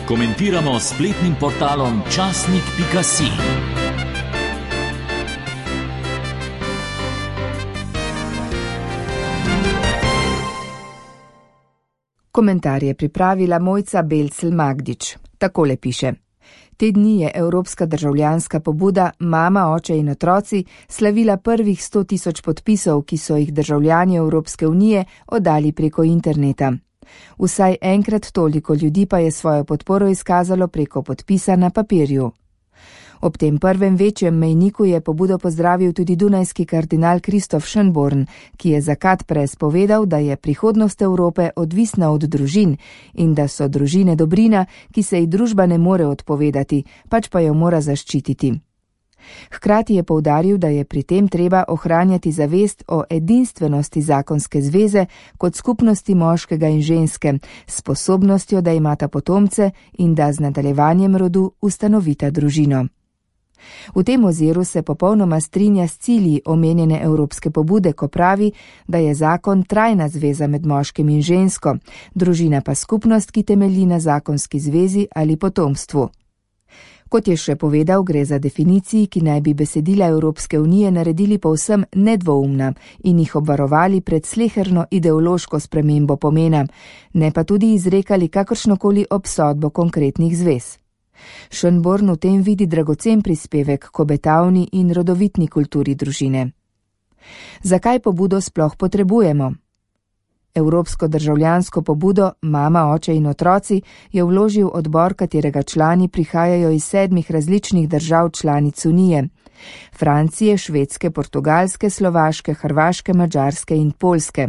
Komentiramo s spletnim portalom časnik.si. Komentar je pripravila Mojca Belcel-Magdič. Takole piše. Te dni je evropska državljanska pobuda Mama, oče in otroci slavila prvih 100.000 podpisov, ki so jih državljani Evropske unije oddali preko interneta. Vsaj enkrat toliko ljudi pa je svojo podporo izkazalo preko podpisa na papirju. Ob tem prvem večjem mejniku je pobudo pozdravil tudi dunajski kardinal Kristof Schönborn, ki je za Kat Press povedal, da je prihodnost Evrope odvisna od družin in da so družine dobrina, ki se ji družba ne more odpovedati, pač pa jo mora zaščititi. Hkrati je poudaril, da je pri tem treba ohranjati zavest o edinstvenosti zakonske zveze kot skupnosti moškega in ženske, s sposobnostjo, da imata potomce in da z nadaljevanjem rodu ustanovita družino. V tem oziru se popolnoma strinja s cilji omenjene evropske pobude, ko pravi, da je zakon trajna zveza med moškim in žensko, družina pa skupnost, ki temelji na zakonski zvezi ali potomstvu. Kot je še povedal, gre za definiciji, ki naj bi besedila Evropske unije naredili povsem nedvoumna in jih obvarovali pred sleherno ideološko spremembo pomena, ne pa tudi izrekali kakršnokoli obsodbo konkretnih zvez. Schönborn v tem vidi dragocen prispevek k obetavni in rodovitni kulturi družine. Zakaj pobudo sploh potrebujemo? Evropsko državljansko pobudo Mama, oče in otroci je vložil odbor, katerega člani prihajajo iz 7 različnih držav članic Unije: Francije, Švedske, Portugalske, Slovaške, Hrvaške, Madžarske in Poljske.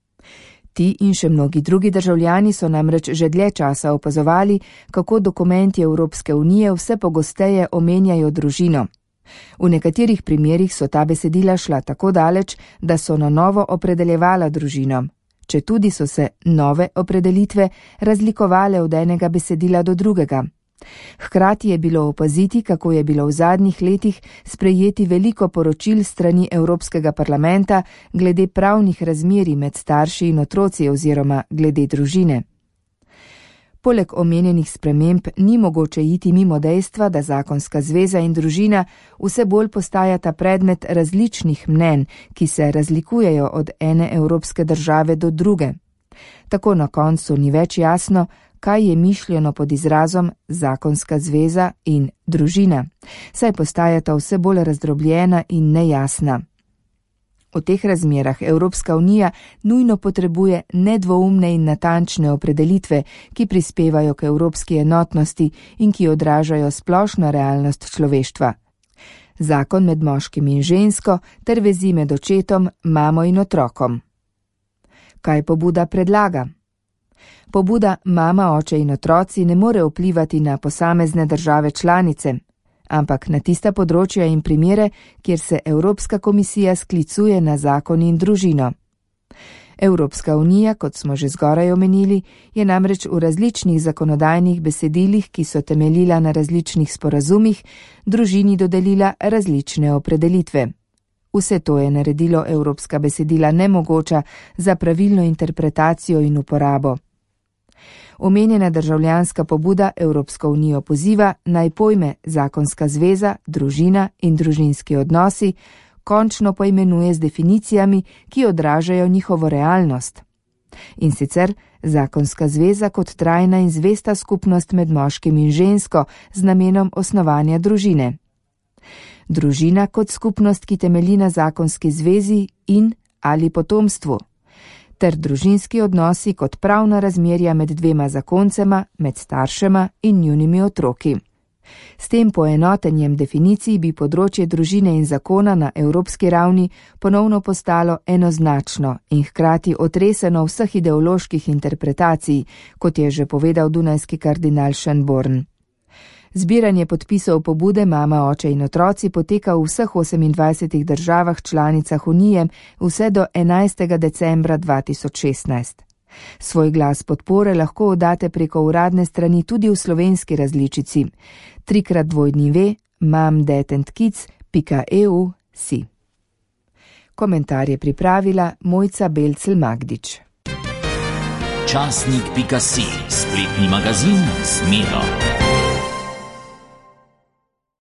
Ti in še mnogi drugi državljani so namreč že dlje časa opazovali, kako dokumenti Evropske unije vse pogosteje omenjajo družino. V nekaterih primerih so ta besedila šla tako daleč, da so na novo opredeljevala družino, četudi so se nove opredelitve razlikovale od enega besedila do drugega. Hkrati je bilo opaziti, kako je bilo v zadnjih letih sprejeti veliko poročil strani Evropskega parlamenta glede pravnih razmerij med starši in otroci oziroma glede družine. Poleg omenjenih sprememb ni mogoče iti mimo dejstva, da zakonska zveza in družina vse bolj postajata predmet različnih mnenj, ki se razlikujejo od ene evropske države do druge. Tako na koncu ni več jasno, kaj je mišljeno pod izrazom zakonska zveza in družina, saj postajata vse bolj razdrobljena in nejasna. V teh razmerah Evropska unija nujno potrebuje nedvoumne in natančne opredelitve, ki prispevajo k evropski enotnosti in ki odražajo splošno realnost človeštva. Zakon med moškim in žensko ter vezi med očetom, mamo in otrokom. Kaj pobuda predlaga? Pobuda Mama, oče in otroci ne more vplivati na posamezne države članice, ampak na tista področja in primere, kjer se Evropska komisija sklicuje na zakon in družino. Evropska unija, kot smo že zgoraj omenili, je namreč v različnih zakonodajnih besedilih, ki so temeljila na različnih sporazumih, družini dodelila različne opredelitve. Vse to je naredilo evropska besedila nemogoča za pravilno interpretacijo in uporabo. Omenjena državljanska pobuda Evropsko unijo poziva naj pojme zakonska zveza, družina in družinski odnosi končno poimenuje z definicijami, ki odražajo njihovo realnost. In sicer zakonska zveza kot trajna in zvesta skupnost med moškim in žensko z namenom osnovanja družine. Družina kot skupnost, ki temelji na zakonski zvezi in ali potomstvu, ter družinski odnosi kot pravna razmerja med dvema zakoncema, med staršema in njunimi otroki. S tem poenotenjem definicij bi področje družine in zakona na evropski ravni ponovno postalo enoznačno in hkrati otreseno vseh ideoloških interpretacij, kot je že povedal dunajski kardinal Schönborn. Zbiranje podpisov pobude Mama, oče in otroci poteka v vseh 28 državah članicah Unije vse do 11. decembra 2016. Svoj glas podpore lahko oddate preko uradne strani tudi v slovenski različici www.mamdadandkids.eu/si. Komentar je pripravila Mojca Belcel-Magdič. časnik.si, spletni magazin Zmedo.